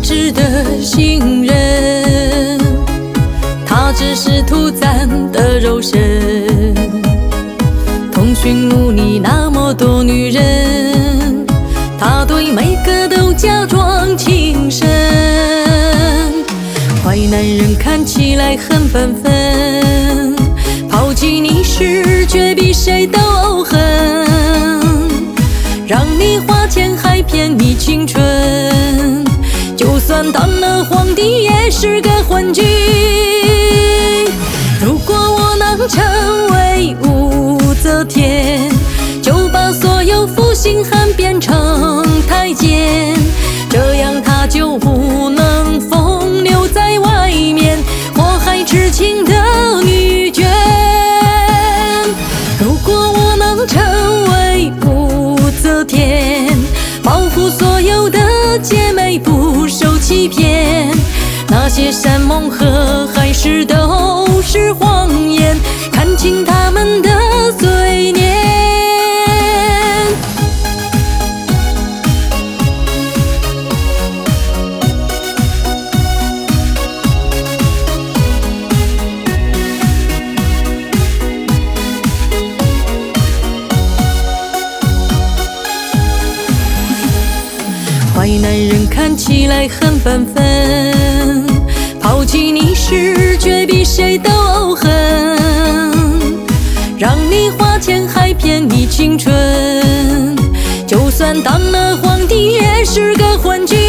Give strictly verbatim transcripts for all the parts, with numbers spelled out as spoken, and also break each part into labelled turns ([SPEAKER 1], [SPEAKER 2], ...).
[SPEAKER 1] 值得信任，他只是图咱的肉身。通讯录里那么多女人，他对每个都假装情深。坏男人看起来很本分，抛弃你时却比谁都狠，让你花钱还骗你青春，就算当了皇帝也是个昏君。如果我能成为武则天，就把所有负心汉变成太监，这样他就不能风流在外面，祸害痴情的女眷。如果我能成为武则天，保护所有的姐妹不受欺骗，那些山盟和海誓都是谎言，看清他们的罪孽。坏男人看起来很本分，抛弃你时却比谁都狠，让你花钱还骗你青春，就算当了皇帝也是个昏君。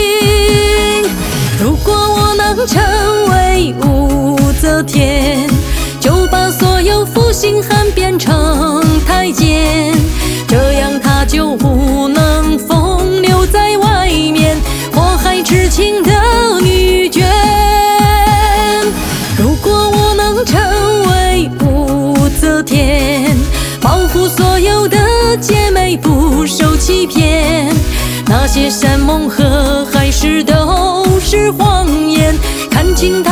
[SPEAKER 1] 如果我能成为武则天，就把所有负心汉变成太监，这样他就不能风流在外面，祸害痴情的女眷。如果我能成为武则天，保护所有的姐妹不受欺骗，那些山盟和海誓都是谎言，看清他